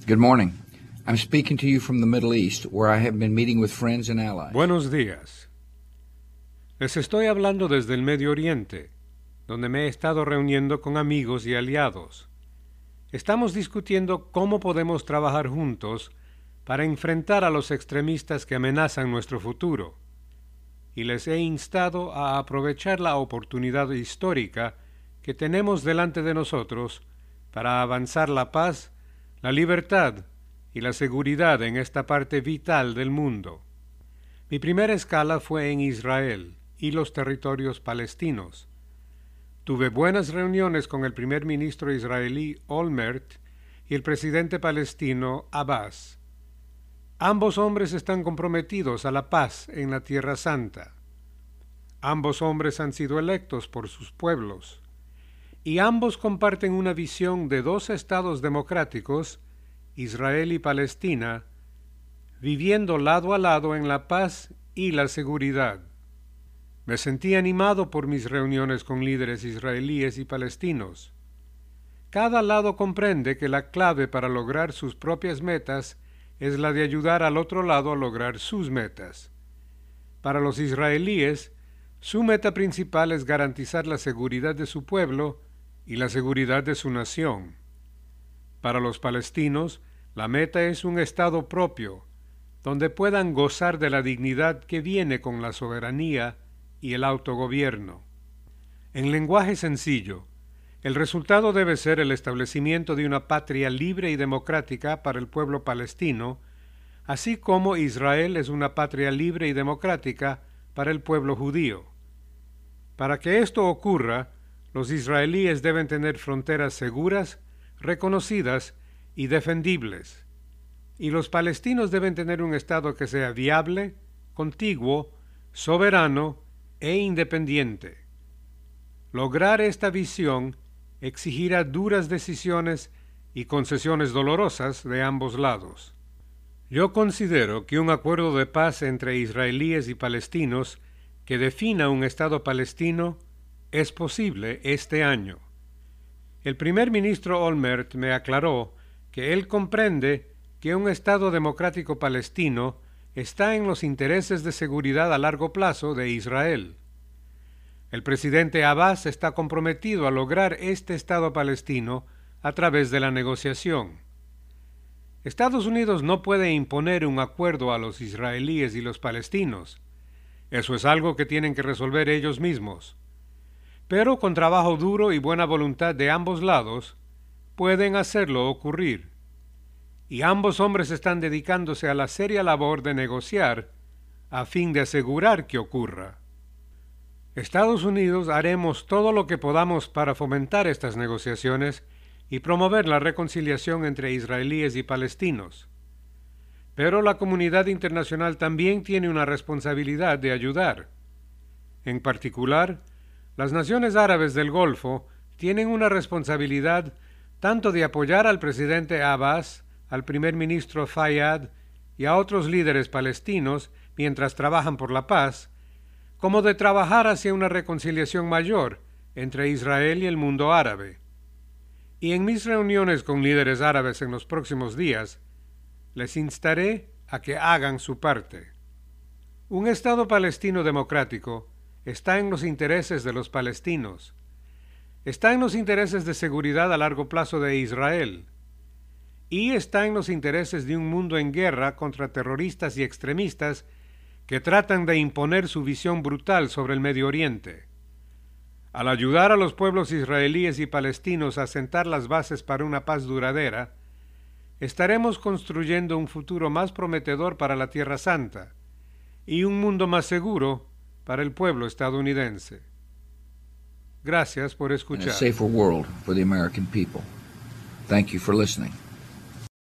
Good morning. I'm speaking to you from the Middle East, where I have been meeting with friends and allies. Buenos días. Les estoy hablando desde el Medio Oriente, donde me he estado reuniendo con amigos y aliados. Estamos discutiendo cómo podemos trabajar juntos para enfrentar a los extremistas que amenazan nuestro futuro, y les he instado a aprovechar la oportunidad histórica que tenemos delante de nosotros para avanzar la paz, la libertad y la seguridad en esta parte vital del mundo. Mi primera escala fue en Israel y los territorios palestinos. Tuve buenas reuniones con el primer ministro israelí Olmert y el presidente palestino Abbas. Ambos hombres están comprometidos a la paz en la Tierra Santa. Ambos hombres han sido electos por sus pueblos, y ambos comparten una visión de dos estados democráticos, Israel y Palestina, viviendo lado a lado en la paz y la seguridad. Me sentí animado por mis reuniones con líderes israelíes y palestinos. Cada lado comprende que la clave para lograr sus propias metas es la de ayudar al otro lado a lograr sus metas. Para los israelíes, su meta principal es garantizar la seguridad de su pueblo y la seguridad de su nación. Para los palestinos, la meta es un Estado propio, donde puedan gozar de la dignidad que viene con la soberanía y el autogobierno. En lenguaje sencillo, el resultado debe ser el establecimiento de una patria libre y democrática para el pueblo palestino, así como Israel es una patria libre y democrática para el pueblo judío. Para que esto ocurra, los israelíes deben tener fronteras seguras, reconocidas y defendibles, y los palestinos deben tener un Estado que sea viable, contiguo, soberano e independiente. Lograr esta visión exigirá duras decisiones y concesiones dolorosas de ambos lados. Yo considero que un acuerdo de paz entre israelíes y palestinos que defina un Estado palestino es posible este año. El primer ministro Olmert me aclaró que él comprende que un Estado democrático palestino está en los intereses de seguridad a largo plazo de Israel. El presidente Abbas está comprometido a lograr este Estado palestino a través de la negociación. Estados Unidos no puede imponer un acuerdo a los israelíes y los palestinos. Eso es algo que tienen que resolver ellos mismos. Pero con trabajo duro y buena voluntad de ambos lados, pueden hacerlo ocurrir. Y ambos hombres están dedicándose a la seria labor de negociar a fin de asegurar que ocurra. Estados Unidos haremos todo lo que podamos para fomentar estas negociaciones y promover la reconciliación entre israelíes y palestinos. Pero la comunidad internacional también tiene una responsabilidad de ayudar. En particular, las naciones árabes del Golfo tienen una responsabilidad tanto de apoyar al presidente Abbas, al primer ministro Fayyad y a otros líderes palestinos mientras trabajan por la paz, como de trabajar hacia una reconciliación mayor entre Israel y el mundo árabe. Y en mis reuniones con líderes árabes en los próximos días, les instaré a que hagan su parte. Un Estado palestino democrático está en los intereses de los palestinos. Está en los intereses de seguridad a largo plazo de Israel. Y está en los intereses de un mundo en guerra contra terroristas y extremistas que tratan de imponer su visión brutal sobre el Medio Oriente. Al ayudar a los pueblos israelíes y palestinos a sentar las bases para una paz duradera, estaremos construyendo un futuro más prometedor para la Tierra Santa y un mundo más seguro para el pueblo estadounidense. Gracias por escuchar. And a safer world for the American people. Thank you for listening.